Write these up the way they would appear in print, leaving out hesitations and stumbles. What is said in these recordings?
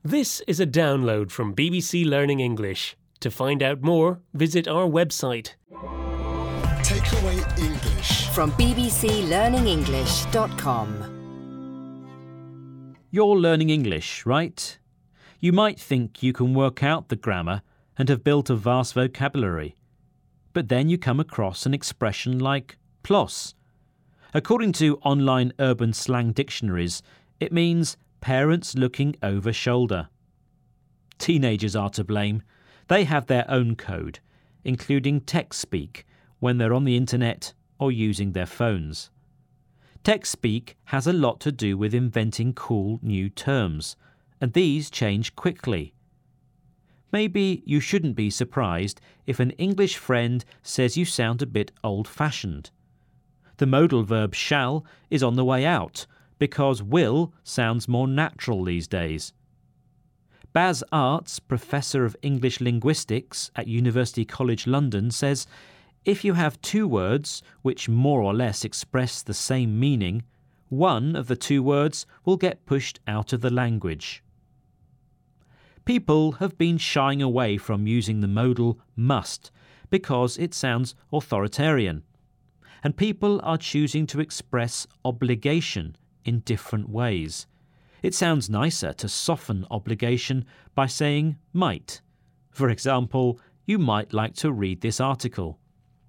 This is a download from BBC Learning English. To find out more, visit our website. Takeaway English from bbclearningenglish.com. You're learning English, right? You might think you can work out the grammar and have built a vast vocabulary. But then you come across an expression like ploss. According to online urban slang dictionaries, it means parents looking over shoulder. Teenagers are to blame. They have their own code, including text speak when they're on the internet or using their phones. Text speak has a lot to do with inventing cool new terms, and these change quickly. Maybe you shouldn't be surprised if an English friend says you sound a bit old-fashioned. The modal verb shall is on the way out because will sounds more natural these days. Baz Arts, Professor of English Linguistics at University College London, says if you have two words which more or less express the same meaning, one of the two words will get pushed out of the language. People have been shying away from using the modal must because it sounds authoritarian, and people are choosing to express obligation in different ways. It sounds nicer to soften obligation by saying might. For example, you might like to read this article.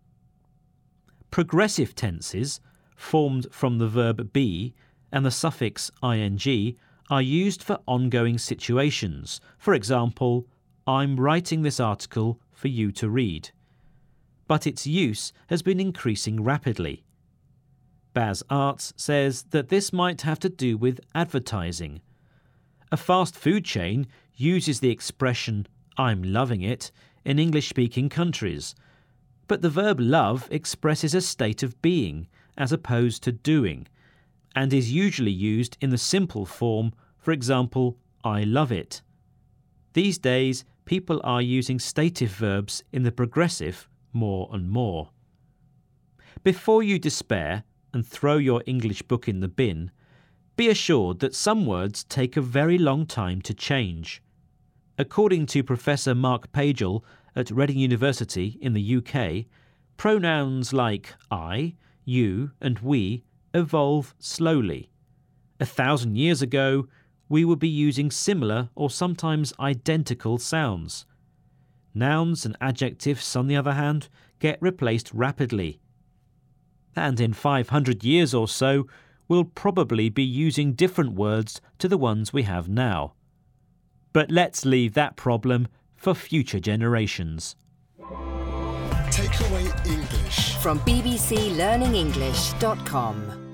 Progressive tenses, formed from the verb be and the suffix ing, are used for ongoing situations. For example, I'm writing this article for you to read. But its use has been increasing rapidly. Baz Arts says that this might have to do with advertising. A fast food chain uses the expression I'm loving it in English-speaking countries, but the verb love expresses a state of being as opposed to doing, and is usually used in the simple form, for example, I love it. These days, people are using stative verbs in the progressive more and more. Before you despair and throw your English book in the bin, be assured that some words take a very long time to change. According to Professor Mark Pagel at Reading University in the UK, pronouns like I, you and we evolve slowly. 1,000 years ago, we would be using similar or sometimes identical sounds. Nouns and adjectives, on the other hand, get replaced rapidly. And in 500 years or so, we'll probably be using different words to the ones we have now. But let's leave that problem for future generations. Takeaway English from bbclearningenglish.com.